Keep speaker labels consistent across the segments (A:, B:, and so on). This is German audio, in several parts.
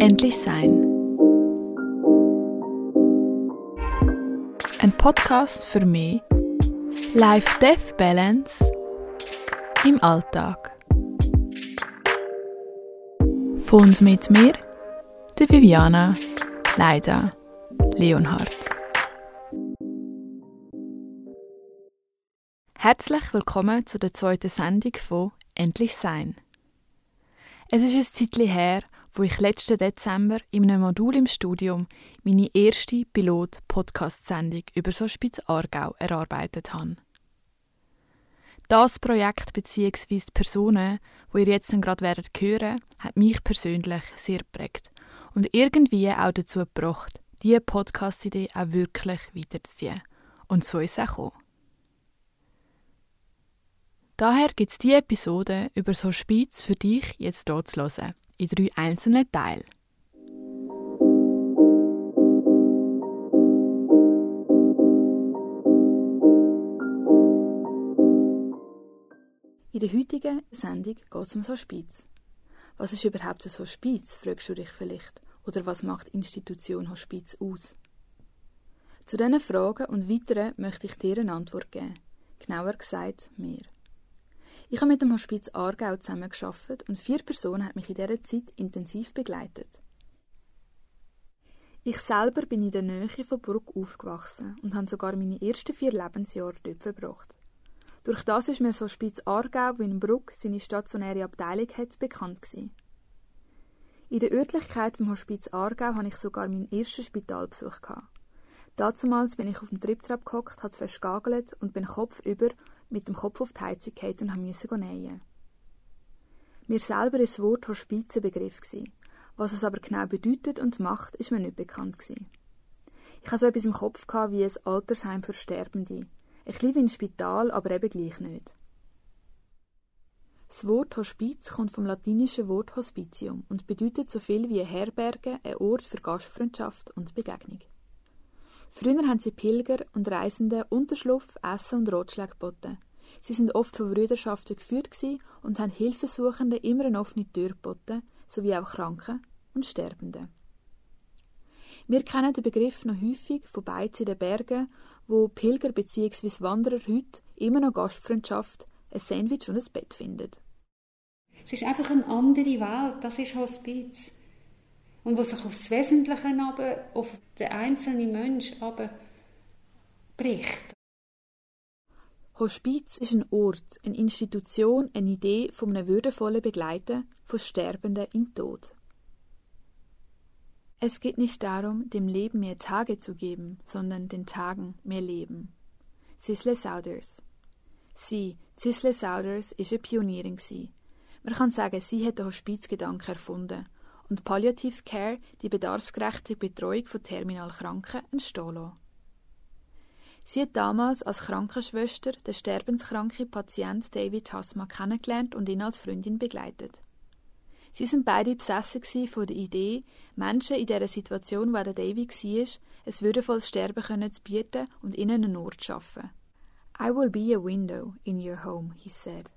A: Endlich sein. Ein Podcast für mich. Life-Death-Balance im Alltag. Von und mit mir, der Viviana Leida Leonhardt. Herzlich willkommen zu der zweiten Sendung von Endlich sein. Es ist ein Zeitchen her, wo ich letzten Dezember in einem Modul im Studium meine erste Pilot-Podcast-Sendung über Sospitz-Aargau erarbeitet habe. Das Projekt bzw. die Personen, die ihr jetzt gerade hören werdet, hat mich persönlich sehr geprägt und irgendwie auch dazu gebracht, diese Podcast-Idee auch wirklich weiterzuziehen. Und so ist es auch gekommen. Daher gibt es diese Episode über Hospiz für dich jetzt hier zu hören, in 3 einzelnen Teilen. In der heutigen Sendung geht es um Hospiz. Was ist überhaupt ein Hospiz, fragst du dich vielleicht, oder was macht die Institution Hospiz aus? Zu diesen Fragen und weiteren möchte ich dir eine Antwort geben, genauer gesagt mir. Ich habe mit dem Hospiz Aargau zusammengearbeitet und 4 Personen haben mich in dieser Zeit intensiv begleitet. Ich selber bin in der Nähe von Bruck aufgewachsen und habe sogar meine ersten 4 Lebensjahre dort verbracht. Durch das ist mir das Hospiz Aargau, wie in Bruck seine stationäre Abteilung hat, bekannt gewesen. In der Örtlichkeit vom Hospiz Aargau hatte ich sogar meinen ersten Spitalbesuch gehabt. Dazumals bin ich auf dem Triptrap gehockt, habe fest gegagelt und bin kopfüber mit dem Kopf auf die Heizung gefallen und musste nähen. Mir selber ist das Wort Hospiz ein Begriff gewesen. Was es aber genau bedeutet und macht, ist mir nicht bekannt gewesen. Ich hatte so etwas im Kopf gehabt wie ein Altersheim für Sterbende. Ein bisschen wie ein Spital, aber eben gleich nicht. Das Wort Hospiz kommt vom latinischen Wort Hospitium und bedeutet so viel wie eine Herberge, ein Ort für Gastfreundschaft und Begegnung. Früher haben sie Pilger und Reisenden Unterschlupf, Essen und Ratschläge geboten. Sie sind oft von Brüderschaften geführt und haben Hilfesuchenden immer eine offene Tür geboten, sowie auch Kranken und Sterbenden. Wir kennen den Begriff noch häufig von Beiz in den Bergen, wo Pilger bzw. Wanderer heute immer noch Gastfreundschaft, ein Sandwich und ein Bett finden.
B: Es ist einfach eine andere Welt, das ist Hospiz. Und was sich aufs Wesentliche aber auf den einzelnen Menschen aber bricht.
A: Hospiz ist ein Ort, eine Institution, eine Idee von einem würdevollen Begleiten von Sterbenden in Tod. Es geht nicht darum, dem Leben mehr Tage zu geben, sondern den Tagen mehr Leben. Cicely Saunders. Sie, Cicely Saunders, war eine Pionierin. Man kann sagen, sie hat den Hospizgedanken erfunden und Palliative Care, die bedarfsgerechte Betreuung von terminal Kranken, entstehen lassen. Sie hat damals als Krankenschwester den sterbenskranken Patient David Hasma kennengelernt und ihn als Freundin begleitet. Sie sind beide besessen von der Idee, Menschen in dieser Situation, wie der David war, ein würdevolles Sterben zu bieten und ihnen einen Ort zu schaffen. «I will be a window in your home», he said.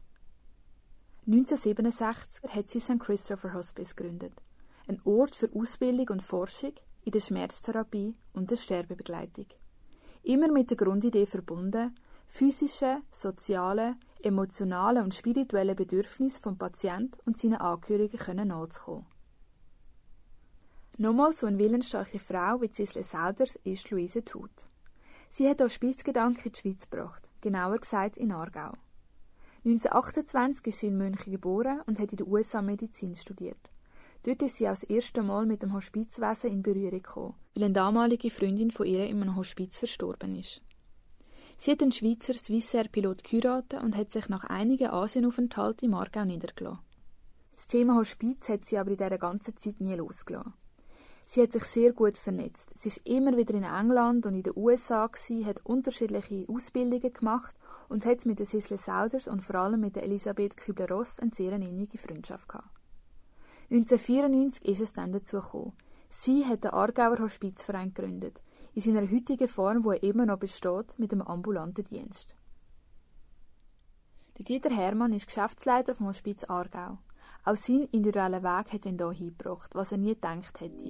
A: 1967 hat sie St. Christopher Hospice gegründet. Ein Ort für Ausbildung und Forschung in der Schmerztherapie und der Sterbebegleitung. Immer mit der Grundidee verbunden, physische, soziale, emotionale und spirituelle Bedürfnisse vom Patienten und seinen Angehörigen nachzukommen. Nochmal so eine willensstarke Frau wie Cicely Saunders ist Louise Tut. Sie hat Hospizgedanken in die Schweiz gebracht, genauer gesagt in Aargau. 1928 ist sie in München geboren und hat in den USA Medizin studiert. Dort ist sie als erstes Mal mit dem Hospizwesen in Berührung gekommen, weil eine damalige Freundin von ihr in einem Hospiz verstorben ist. Sie hat den Schweizer Swissair-Pilot geheiratet und hat sich nach einigen Asienaufenthalten im Aargau niedergelassen. Das Thema Hospiz hat sie aber in dieser ganzen Zeit nie losgelassen. Sie hat sich sehr gut vernetzt. Sie war immer wieder in England und in den USA, hat unterschiedliche Ausbildungen gemacht und hat mit der Cicely Saunders und vor allem mit der Elisabeth Kübler-Ross eine sehr innige Freundschaft gehabt. 1994 ist es dann dazu gekommen. Sie hat den Aargauer Hospizverein gegründet, in seiner heutigen Form, wo er immer noch besteht, mit dem ambulanten Dienst. Dieter Hermann ist Geschäftsleiter vom Hospiz Aargau. Auch sein individueller Weg hat ihn hier hingebracht, was er nie gedacht hätte.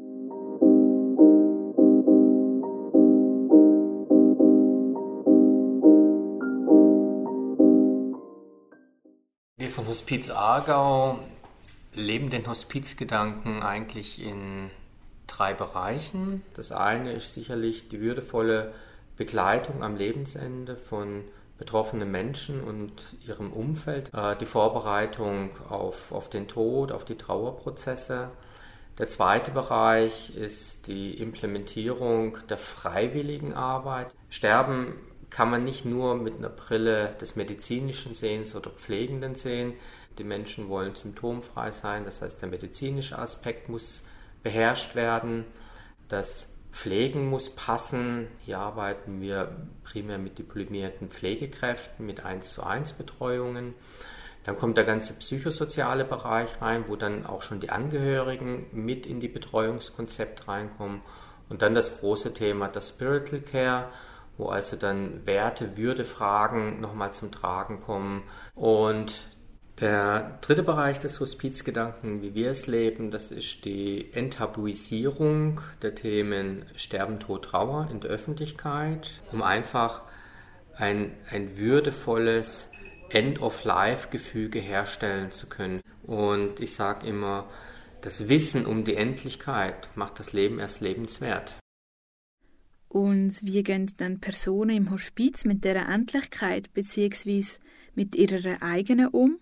C: Wir von Hospiz Aargau leben den Hospizgedanken eigentlich in 3 Bereichen. Das eine ist sicherlich die würdevolle Begleitung am Lebensende von betroffenen Menschen und ihrem Umfeld, die Vorbereitung auf den Tod, auf die Trauerprozesse. Der zweite Bereich ist die Implementierung der freiwilligen Arbeit. Sterben kann man nicht nur mit einer Brille des medizinischen Sehens oder Pflegenden sehen. Die Menschen wollen symptomfrei sein, das heißt, der medizinische Aspekt muss beherrscht werden. Das Pflegen muss passen. Hier arbeiten wir primär mit diplomierten Pflegekräften, mit 1:1 Betreuungen. Dann kommt der ganze psychosoziale Bereich rein, wo dann auch schon die Angehörigen mit in die Betreuungskonzept reinkommen. Und dann das große Thema der Spiritual Care, wo also dann Werte, Würdefragen nochmal zum Tragen kommen. Und der dritte Bereich des Hospizgedanken, wie wir es leben, das ist die Enttabuisierung der Themen Sterben, Tod, Trauer in der Öffentlichkeit, um einfach ein würdevolles End-of-Life-Gefüge herstellen zu können. Und ich sage immer, das Wissen um die Endlichkeit macht das Leben erst lebenswert.
A: Und wie gehen dann Personen im Hospiz mit dieser Endlichkeit bzw. mit ihrer eigenen um?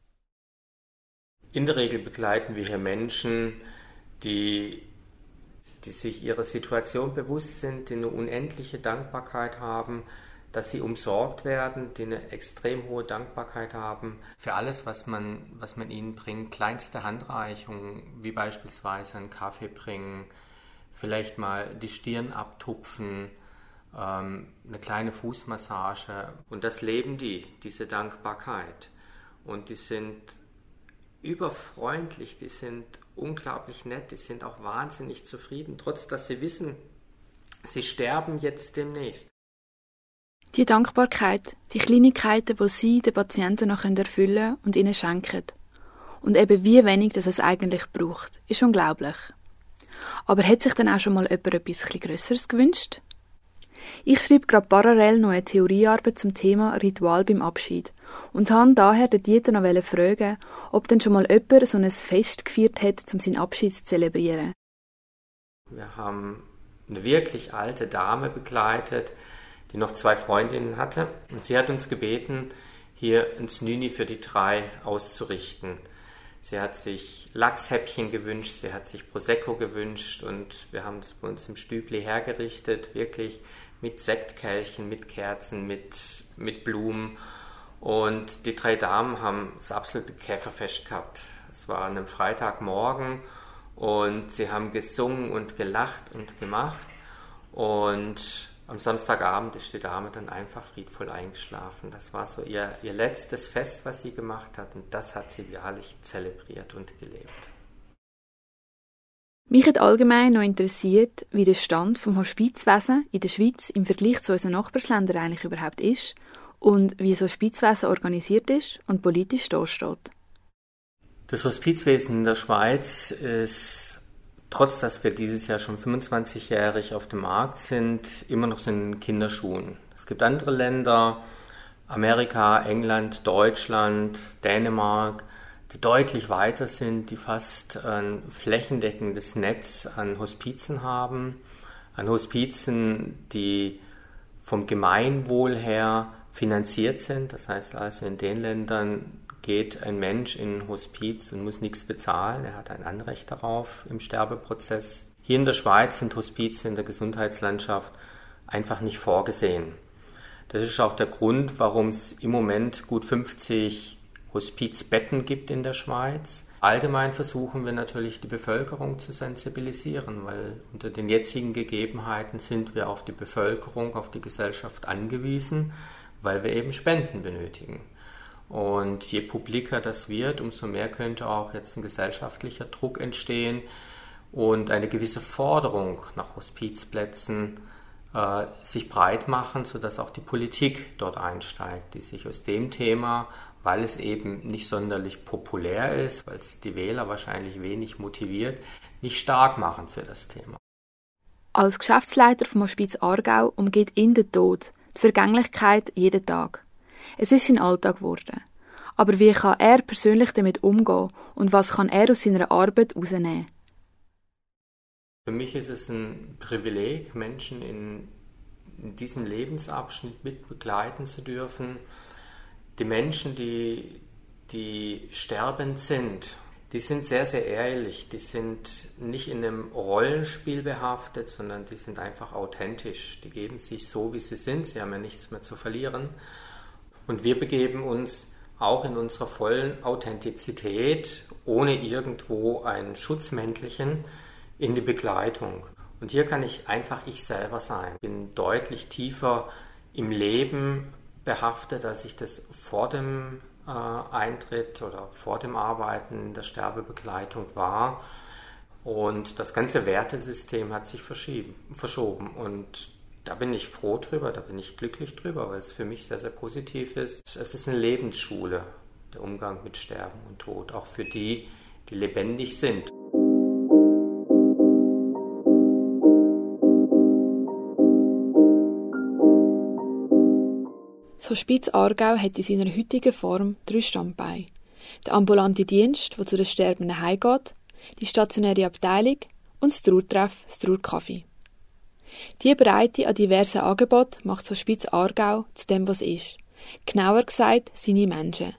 C: In der Regel begleiten wir hier Menschen, die sich ihrer Situation bewusst sind, die eine unendliche Dankbarkeit haben, dass sie umsorgt werden, die eine extrem hohe Dankbarkeit haben für alles, was man ihnen bringt. Kleinste Handreichungen, wie beispielsweise einen Kaffee bringen, vielleicht mal die Stirn abtupfen, eine kleine Fußmassage. Und das leben diese Dankbarkeit. Und die sind überfreundlich, die sind unglaublich nett, die sind auch wahnsinnig zufrieden, trotz dass sie wissen, sie sterben jetzt demnächst.
A: Die Dankbarkeit, die Kleinigkeiten, die sie den Patienten noch erfüllen können und ihnen schenken. Und eben wie wenig das es eigentlich braucht, ist unglaublich. Aber hat sich dann auch schon mal jemand etwas Grösseres gewünscht? Ich schreibe gerade parallel noch eine Theoriearbeit zum Thema Ritual beim Abschied und habe daher den Dieter noch fragen, ob denn schon mal jemand so ein Fest gefeiert hat, um seinen Abschied zu zelebrieren.
C: Wir haben eine wirklich alte Dame begleitet, die noch 2 Freundinnen hatte, und sie hat uns gebeten, hier ein Snüni für die 3 auszurichten. Sie hat sich Lachshäppchen gewünscht, sie hat sich Prosecco gewünscht und wir haben das bei uns im Stübli hergerichtet, wirklich mit Sektkelchen, mit Kerzen, mit Blumen. Und die 3 Damen haben das absolute Käferfest gehabt. Es war an einem Freitagmorgen und sie haben gesungen und gelacht und gemacht. Und am Samstagabend ist die Dame dann einfach friedvoll eingeschlafen. Das war so ihr letztes Fest, was sie gemacht hat. Und das hat sie wahrlich zelebriert und gelebt.
A: Mich hat allgemein noch interessiert, wie der Stand vom Hospizwesen in der Schweiz im Vergleich zu unseren Nachbarländern eigentlich überhaupt ist und wie so Hospizwesen organisiert ist und politisch dasteht.
C: Das Hospizwesen in der Schweiz ist, trotz dass wir dieses Jahr schon 25-jährig auf dem Markt sind, immer noch so in Kinderschuhen. Es gibt andere Länder, Amerika, England, Deutschland, Dänemark, die deutlich weiter sind, die fast ein flächendeckendes Netz an Hospizen haben, an Hospizen, die vom Gemeinwohl her finanziert sind. Das heißt also, in den Ländern geht ein Mensch in ein Hospiz und muss nichts bezahlen. Er hat ein Anrecht darauf im Sterbeprozess. Hier in der Schweiz sind Hospize in der Gesundheitslandschaft einfach nicht vorgesehen. Das ist auch der Grund, warum es im Moment gut 50 Hospizbetten gibt in der Schweiz. Allgemein versuchen wir natürlich, die Bevölkerung zu sensibilisieren, weil unter den jetzigen Gegebenheiten sind wir auf die Bevölkerung, auf die Gesellschaft angewiesen, weil wir eben Spenden benötigen. Und je publiker das wird, umso mehr könnte auch jetzt ein gesellschaftlicher Druck entstehen und eine gewisse Forderung nach Hospizplätzen sich breit machen, sodass auch die Politik dort einsteigt, die sich aus dem Thema, weil es eben nicht sonderlich populär ist, weil es die Wähler wahrscheinlich wenig motiviert, nicht stark machen für das Thema.
A: Als Geschäftsleiter vom Hospiz Aargau umgeht ihn der Tod, die Vergänglichkeit jeden Tag. Es ist sein Alltag geworden. Aber wie kann er persönlich damit umgehen und was kann er aus seiner Arbeit herausnehmen?
C: Für mich ist es ein Privileg, Menschen in diesem Lebensabschnitt mit begleiten zu dürfen. Die Menschen, die sterbend sind, die sind sehr, sehr ehrlich. Die sind nicht in einem Rollenspiel behaftet, sondern die sind einfach authentisch. Die geben sich so, wie sie sind. Sie haben ja nichts mehr zu verlieren. Und wir begeben uns auch in unserer vollen Authentizität, ohne irgendwo ein Schutzmäntelchen, in die Begleitung. Und hier kann ich einfach ich selber sein. Ich bin deutlich tiefer im Leben behaftet, als ich das vor dem Eintritt oder vor dem Arbeiten in der Sterbebegleitung war. Und das ganze Wertesystem hat sich verschoben. Und da bin ich froh drüber, da bin ich glücklich drüber, weil es für mich sehr, sehr positiv ist. Es ist eine Lebensschule, der Umgang mit Sterben und Tod, auch für die, die lebendig sind.
A: Das Hospiz Aargau hat in seiner heutigen Form 3 Standbeine. Der ambulante Dienst, der zu den Sterbenden heimgeht, die stationäre Abteilung und das Trauertreff, das Trauercafé. Diese Breite an diversen Angeboten macht das Hospiz Aargau zu dem, was es ist. Genauer gesagt, seine Menschen.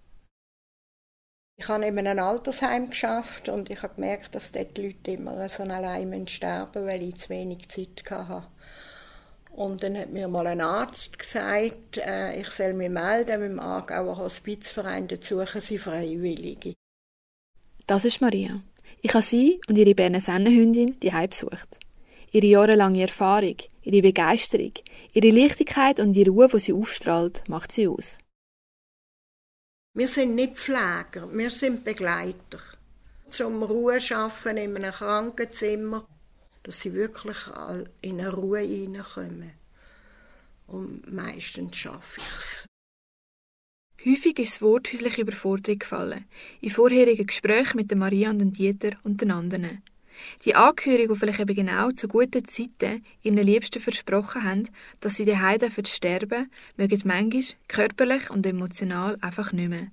D: Ich habe in einem Altersheim geschafft und ich habe gemerkt, dass dort die Leute immer so allein sterben, weil ich zu wenig Zeit hatte. Und dann hat mir mal ein Arzt gesagt, ich soll mich melden mit dem Aargauer Hospizverein, dort suchen sie Freiwillige.
A: Das ist Maria. Ich habe sie und ihre Berner Sennenhündin daheim besucht. Ihre jahrelange Erfahrung, ihre Begeisterung, ihre Leichtigkeit und die Ruhe, die sie ausstrahlt, macht sie aus.
D: Wir sind nicht Pfleger, wir sind Begleiter. Zum Ruhe schaffen in einem Krankenzimmer, dass sie wirklich in eine Ruhe hineinkommen. Und meistens schaffe ich es.
A: Häufig ist das Wort häusliche Überforderung gefallen, in vorherigen Gesprächen mit der Maria und den Dieter und den anderen. Die Angehörigen, die vielleicht eben genau zu guten Zeiten ihren Liebsten versprochen haben, dass sie daheim sterben dürfen, mögen manchmal körperlich und emotional einfach nicht mehr.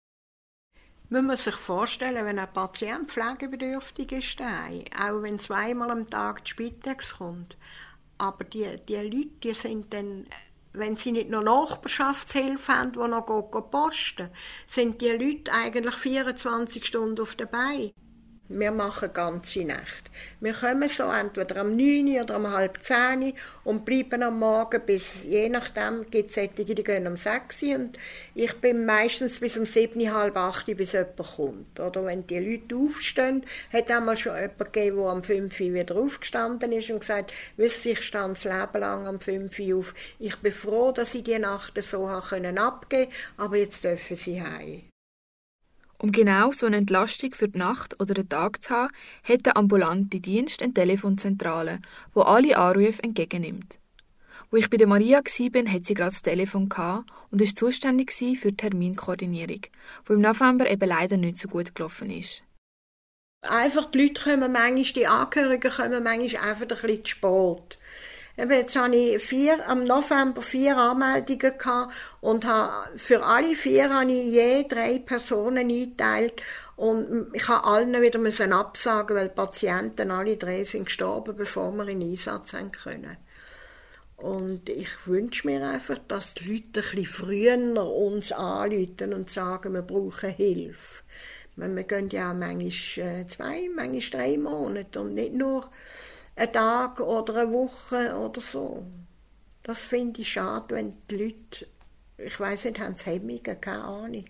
D: Man muss sich vorstellen, wenn ein Patient pflegebedürftig ist, auch wenn 2-mal am Tag die Spitex kommt, aber die Leute, die sind dann, wenn sie nicht noch Nachbarschaftshilfe haben, die noch posten, sind die Leute eigentlich 24 Stunden auf der Beine. Wir machen ganze Nacht. Wir kommen so entweder am 9 oder um 9:30 und bleiben am Morgen bis, je nachdem, gibt es solche, die gehen um 6 und ich bin meistens bis um 7, 7:30, bis jemand kommt. Oder wenn die Leute aufstehen, hat einmal schon jemand gegeben, der am 5 wieder aufgestanden ist und gesagt, wissen Sie, ich stand das Leben lang am 5 auf. Ich bin froh, dass ich die Nacht so abgeben konnte, aber jetzt dürfen Sie heim.
A: Um genau so eine Entlastung für die Nacht oder den Tag zu haben, hat der ambulante Dienst eine Telefonzentrale, die alle Anrufe entgegennimmt. Wo ich bei der Maria war, hat sie gerade das Telefon gehabt und war zuständig für die Terminkoordinierung, die im November eben leider nicht so gut gelaufen ist.
D: Einfach die Leute kommen manchmal, die Angehörigen kommen manchmal einfach ein bisschen zu spät. Jetzt hatte ich am November 4 Anmeldungen gehabt und für alle 4 habe ich je 3 Personen eingeteilt und ich habe allen wieder absagen, weil die Patienten alle 3 sind gestorben, bevor wir in den Einsatz haben können. Und ich wünsche mir einfach, dass die Leute ein bisschen früher uns anrufen und sagen, wir brauchen Hilfe. Wir gehen ja auch manchmal 2, manchmal 3 Monate und nicht nur einen Tag oder eine Woche oder so. Das finde ich schade, wenn die Leute, ich weiss nicht, haben sie Hemmungen, keine Ahnung.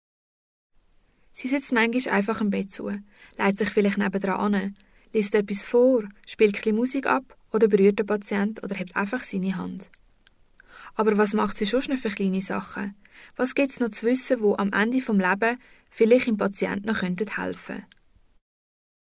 A: Sie sitzt manchmal einfach im Bett zu, legt sich vielleicht nebendran an, liest etwas vor, spielt ein bisschen Musik ab oder berührt den Patienten oder hebt einfach seine Hand. Aber was macht sie sonst noch für kleine Sachen? Was gibt es noch zu wissen, wo am Ende des Lebens vielleicht dem Patienten noch helfen könnte?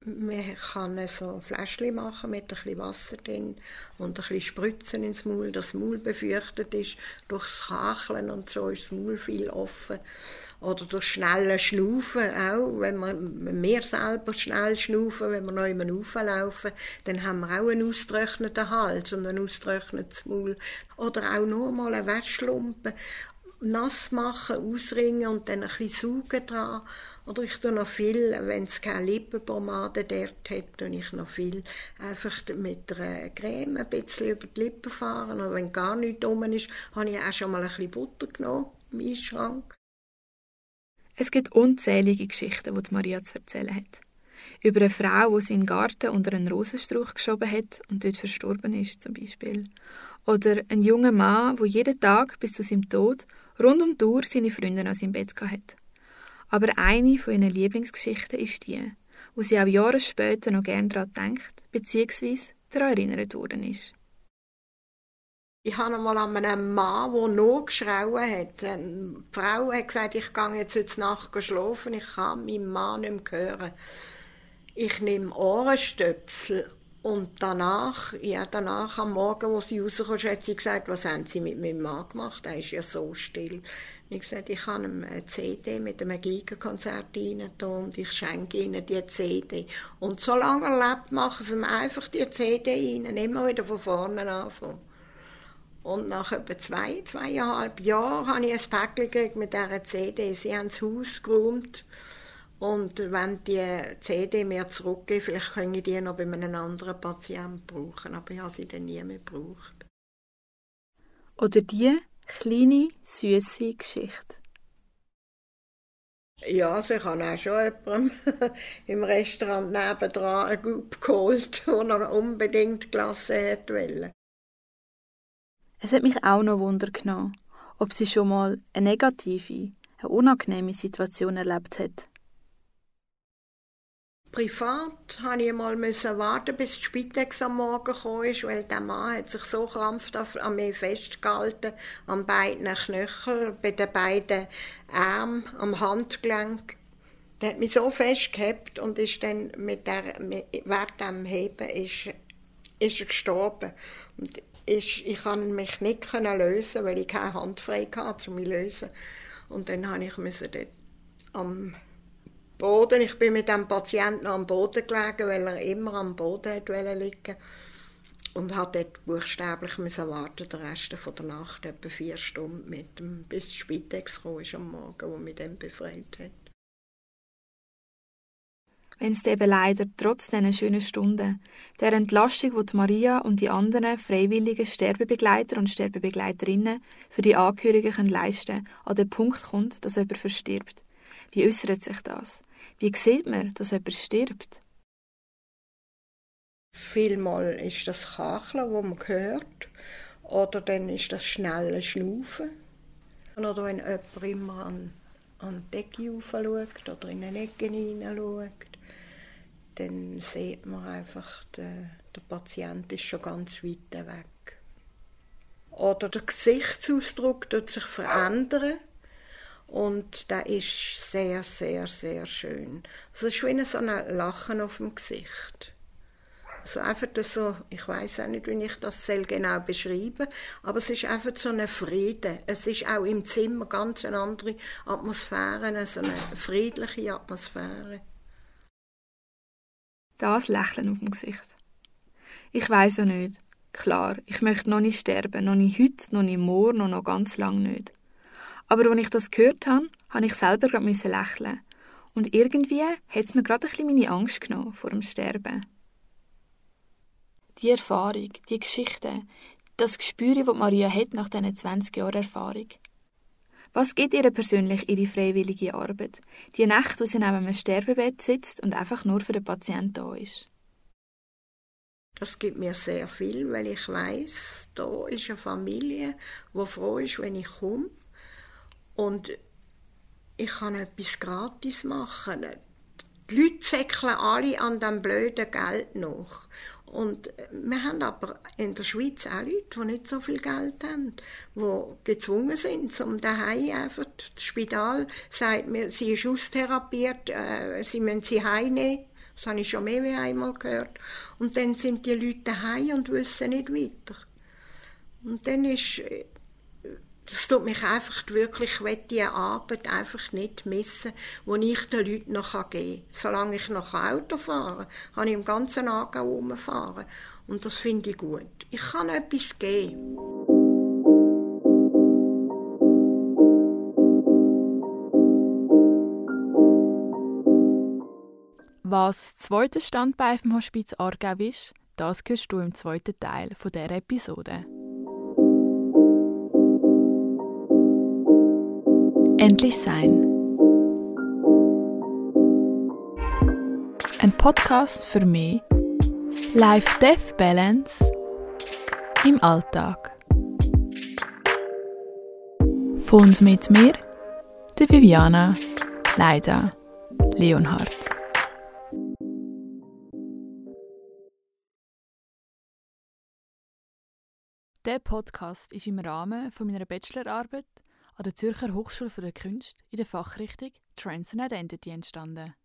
D: Man kann so Fläschchen machen mit ein bisschen Wasser drin und ein bisschen spritzen ins Maul. Das Maul befürchtet ist durchs Kacheln und so ist das Maul viel offen. Oder durch schnelles Schnaufen auch. Wenn wir selber schnell schnaufen, wenn wir noch immer rauflaufen, dann haben wir auch einen ausgetrockneten Hals und ein ausgetrocknetes Maul. Oder auch nur mal eine Waschlumpe nass machen, ausringen und dann ein bisschen saugen dran. Oder ich tue noch viel, wenn es keine Lippenpomade dort hat, tue ich noch viel einfach mit einer Creme ein bisschen über die Lippen fahren. Oder wenn gar nichts rum ist, habe ich auch schon mal ein bisschen Butter genommen im Eisschrank.
A: Es gibt unzählige Geschichten, die Maria zu erzählen hat. Über eine Frau, die sie in den Garten unter einen Rosenstrauch geschoben hat und dort verstorben ist, zum Beispiel. Oder ein junger Mann, der jeden Tag bis zu seinem Tod rund um die Uhr seine Freundin an seinem Bett hatte. Aber eine von ihren Lieblingsgeschichten ist die, wo sie auch Jahre später noch gerne daran denkt, bzw. daran erinnert worden ist.
D: Ich habe einmal an einem Mann, der noch geschrauen hat. Die Frau hat gesagt, ich gehe jetzt heute Nacht schlafen, ich kann meinen Mann nicht mehr hören. Ich nehme Ohrenstöpsel und danach am Morgen, als sie rauskam, hat sie gesagt, was haben Sie mit meinem Mann gemacht? Er ist ja so still. Ich habe gesagt, ich habe ihm eine CD mit einem Gigenkonzert rein und ich schenke ihnen die CD. Und solange er lebt, machen sie ihm einfach die CD rein, immer wieder von vorne anfangen. Und nach etwa 2,5 Jahren habe ich ein Päckchen gekriegt mit dieser CD. Sie haben das Haus geräumt. Und wenn die CD mir zurückgeben, vielleicht können ich die noch bei einem anderen Patienten brauchen. Aber ich habe sie dann nie mehr gebraucht.
A: Oder die kleine, süße Geschichte.
D: Ja, also ich habe auch schon jemandem im Restaurant nebendran eine Gube geholt, der noch unbedingt Glasse wollte.
A: Es hat mich auch noch Wunder genommen, ob sie schon mal eine negative, eine unangenehme Situation erlebt hat.
D: Privat musste ich mal warten, bis die Spitex am Morgen kam, weil der Mann hat sich so krampfhaft an mir festgehalten, an beiden Knöcheln, bei den beiden Armen, am Handgelenk. Der hat mich so festgehabt und ist dann während dem Heben ist er gestorben. Und ich konnte mich nicht lösen, weil ich keine Hand frei hatte, um mich zu lösen. Und dann musste ich dort am Boden. Ich bin mit dem Patienten am Boden gelegen, weil er immer am Boden liegen und musste dort buchstäblich warten, den Rest der Nacht, etwa 4 Stunden, bis die Spitex kam am Morgen, wo mich dann befreit hat.
A: Wenn es eben leider trotz dieser schönen Stunden, der Entlastung, die Maria und die anderen freiwilligen Sterbebegleiter und Sterbebegleiterinnen für die Angehörigen leisten können, an den Punkt kommt, dass jemand verstirbt. Wie äußert sich das? Wie sieht man, dass jemand stirbt?
D: Vielmal ist das Kacheln, das man hört, oder dann ist das schnelle Schnaufen. Oder wenn jemand immer an die Decke raufschaut oder in eine Ecke hineinschaut, dann sieht man einfach, der Patient ist schon ganz weit weg. Oder der Gesichtsausdruck tut sich verändern. Und das ist sehr, sehr, sehr schön. Es ist wie so ein Lachen auf dem Gesicht. Also einfach so, ich weiss auch nicht, wie ich das genau beschreiben soll, aber es ist einfach so ein Frieden. Es ist auch im Zimmer ganz eine andere Atmosphäre, so eine friedliche Atmosphäre.
A: Das Lächeln auf dem Gesicht. Ich weiss auch nicht. Klar, ich möchte noch nicht sterben, noch nicht heute, noch nicht morgen, noch ganz lange nicht. Aber als ich das gehört habe, musste ich selber gerade lächeln. Und irgendwie hat es mir gerade ein bisschen meine Angst genommen vor dem Sterben. Die Erfahrung, die Geschichte, das Gespür, das Maria hat nach diesen 20 Jahren Erfahrung. Was gibt ihr persönlich ihre freiwillige Arbeit? Die Nacht, wo sie neben einem Sterbebett sitzt und einfach nur für den Patienten da ist.
D: Das gibt mir sehr viel, weil ich weiss, da ist eine Familie, die froh ist, wenn ich komme. Und ich kann etwas gratis machen. Die Leute säckeln alle an diesem blöden Geld nach. Und wir haben aber in der Schweiz auch Leute, die nicht so viel Geld haben, die gezwungen sind, um daheim einfach, das Spital sagt mir, sie ist austherapiert, sie müssen sie heimnehmen. Das habe ich schon mehr wie einmal gehört. Und dann sind die Leute daheim und wissen nicht weiter. Und dann ist... Das tut mich einfach wirklich, ich will diese Arbeit einfach nicht missen, die ich den Leuten noch geben kann. Solange ich noch Auto fahren kann, kann ich im ganzen Aargau rumfahren. Und das finde ich gut. Ich kann etwas geben.
A: Was das zweite Standbein vom Hospiz Aargau ist, das hörst du im zweiten Teil dieser Episode. Endlich sein. Ein Podcast für mich. Life-Death-Balance im Alltag. Von und mit mir, der Viviana Leida Leonhardt. Der Podcast ist im Rahmen von meiner Bachelorarbeit an der Zürcher Hochschule für die Künste in der Fachrichtung Trans and Identity entstanden.